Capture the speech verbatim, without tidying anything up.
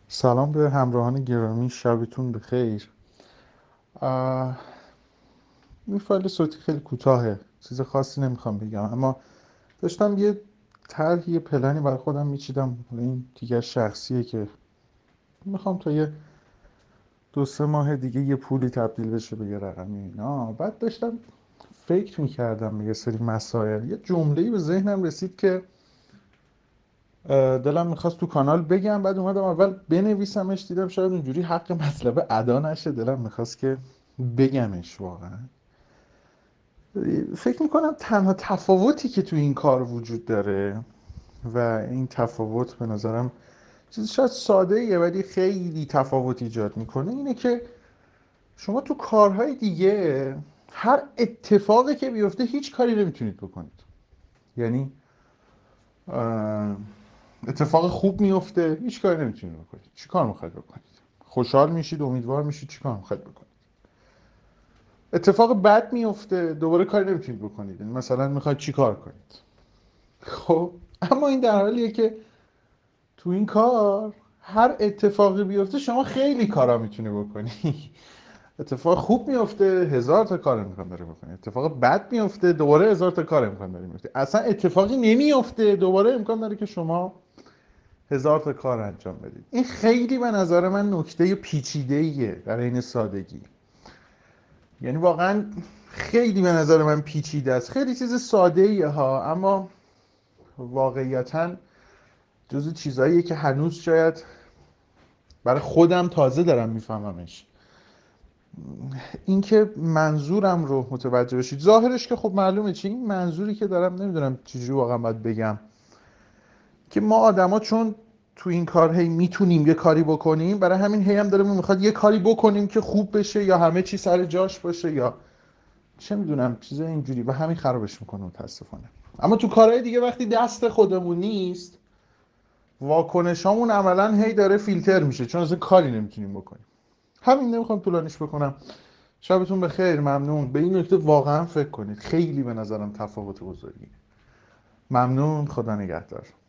سلام به همراهان گرامی، شبتون بخیر. آه، این فایل صوتی خیلی کوتاهه، چیز خاصی نمیخوام بگم، اما داشتم یه طرح یه پلنی برای خودم میچیدم. این دیگه شخصیه که میخوام تا یه دو سه ماه دیگه یه پولی تبدیل بشه به یه رقمی اینا. بعد داشتم فکر میکردم به یه سری مسائل. یه جمله‌ای به ذهنم رسید که اه، دلم میخواست تو کانال بگم. بعد اومدم اول بنویسمش، دیدم شاید اونجوری حق مطلب ادا نشه. دلم میخواست که بگمش واقعا. فکر میکنم تنها تفاوتی که تو این کار وجود داره و این تفاوت به نظرم چیزی شاید ساده ایه ولی خیلی تفاوت ایجاد میکنه، اینه که شما تو کارهای دیگه هر اتفاقی که بیفته هیچ کاری نمیتونید بکنید. یعنی اتفاق خوب میفته هیچ کاری نمیتونید بکنید. چی کار میخواید بکنید؟ خوشحال میشید، امیدوار میشید، چی کار میخواید بکنید؟ اتفاق بد میفته دوباره کاری نمیتونید بکنید. یعنی مثلا میخواید چی کار کنید؟ خب اما این در حالیه که تو این کار هر اتفاقی بیفته شما خیلی کارا میتونی بکنی. اتفاق خوب میفته هزار تا کار امکان داره بکنی، اتفاق بد میفته دوباره هزار تا کار امکان داره میفته، اصلا اتفاقی نمیفته دوباره امکان داره که شما هزار تا کار انجام بدید. این خیلی به نظر من نکته پیچیده ایه در این سادگی. یعنی واقعا خیلی به نظر من پیچیده است. خیلی چیز ساده ایه ها، اما واقعیتاً جزو چیزاییه که هنوز شاید برای خودم تازه دارم میفهممش. اینکه منظورم رو متوجه بشید. ظاهرش که خب معلومه چی این منظوری که دارم، نمیدونم چجوری واقعا باید بگم، که ما آدما چون تو این کار هی میتونیم یه کاری بکنیم، برای همین هی هم داریم میخواد یه کاری بکنیم که خوب بشه یا همه چی سر جاش باشه یا چه میدونم چیز اینجوری، و همین خرابش میکنه متاسفانه. اما تو کارهای دیگه وقتی دست خودمون نیست، واکنشامون عملا هی داره فیلتر میشه چون اصلا کاری نمیتونیم بکنیم. همین، نمیخوام طولانیش بکنم. شبتون بخیر. ممنون. به این نکته واقعا فکر کنید، خیلی به نظرم تفاوت بزرگی. ممنون. خدا نگهدار.